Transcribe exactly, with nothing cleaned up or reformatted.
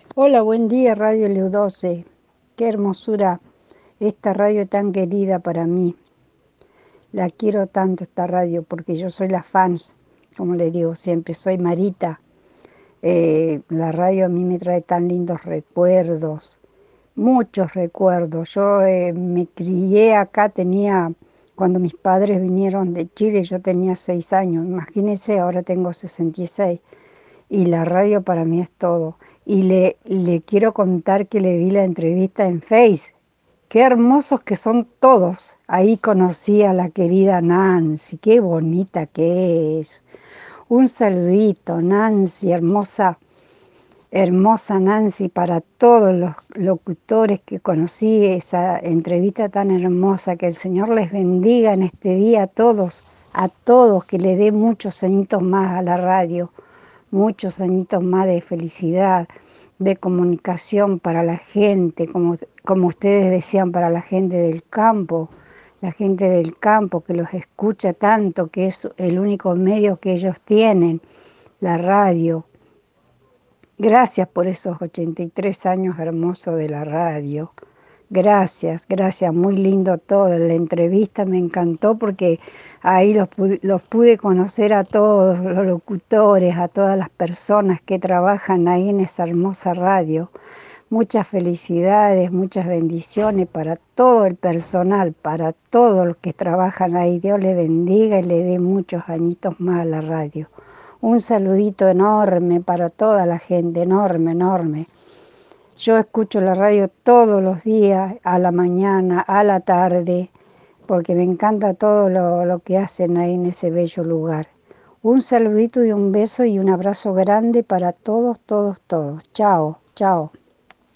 Hola, buen día, Radio Leo doce. Qué hermosura esta radio tan querida para mí. La quiero tanto esta radio porque yo soy la fans, como le digo siempre, soy Marita. Eh, la radio a mí me trae tan lindos recuerdos, muchos recuerdos. Yo eh, me crié acá, tenía, cuando mis padres vinieron de Chile, yo tenía seis años. Imagínense, ahora tengo sesenta y seis. Y la radio para mí es todo. Y le, le quiero contar que le vi la entrevista en Face. Qué hermosos que son todos. Ahí conocí a la querida Nancy, qué bonita que es. Un saludito, Nancy, hermosa, hermosa Nancy, para todos los locutores que conocí, esa entrevista tan hermosa. Que el Señor les bendiga en este día a todos, a todos, que le dé muchos añitos más a la radio, muchos añitos más de felicidad, de comunicación para la gente, como, como ustedes decían, para la gente del campo, la gente del campo que los escucha tanto, que es el único medio que ellos tienen, la radio. Gracias por esos ochenta y tres años hermosos de la radio. Gracias, gracias, muy lindo todo. La entrevista me encantó porque ahí los pude, los pude conocer a todos los locutores, a todas las personas que trabajan ahí en esa hermosa radio. Muchas felicidades, muchas bendiciones para todo el personal, para todos los que trabajan ahí. Dios le bendiga y le dé muchos añitos más a la radio. Un saludito enorme para toda la gente, enorme, enorme. Yo escucho la radio todos los días, a la mañana, a la tarde, porque me encanta todo lo, lo que hacen ahí en ese bello lugar. Un saludito y un beso y un abrazo grande para todos, todos, todos. Chao, chao.